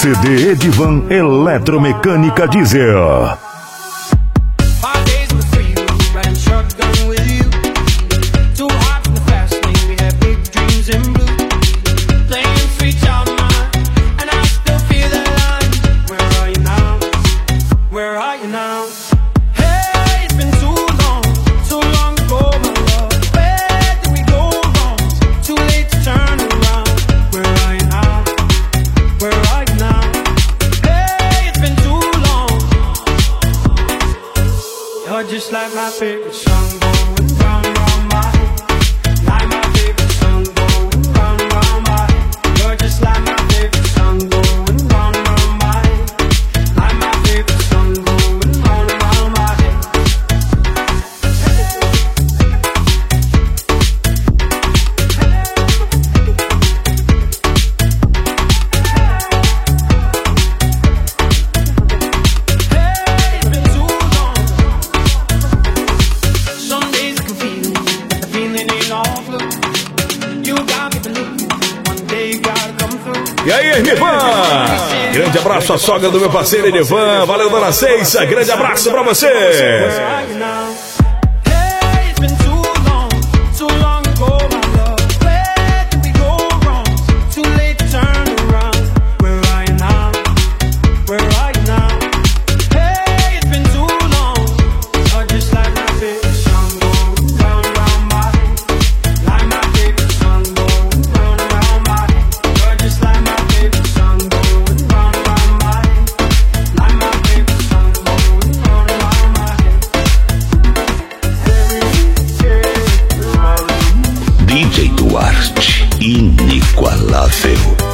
CD Edivan Eletromecânica Diesel. Just like my favorite song going round and round my head. Like my favorite song going round and round my head. You're just like my favorite song going round and round my head. Like my favorite song going round and round my head. Hey, it's been too long. Some days I can feel it, the feeling ain't all blue. You got me believing, one day you gotta come through. E aí, Edivan? Grande abraço à sogra do meu parceiro Edivan. Valeu, dona Ceissa. Grande abraço pra você. Where are you now? Hey, it's been too long ago, my love. Where did we go wrong? Too late to turn around. Where are you now? Where are you now? Hey, it's been too long. You're just like my favorite song going round and round my head. Like my favorite song going round and round my head. You're just like my favorite song going round and round my head. Like my favorite song going round and round my head. DJ Duarte, inigualável.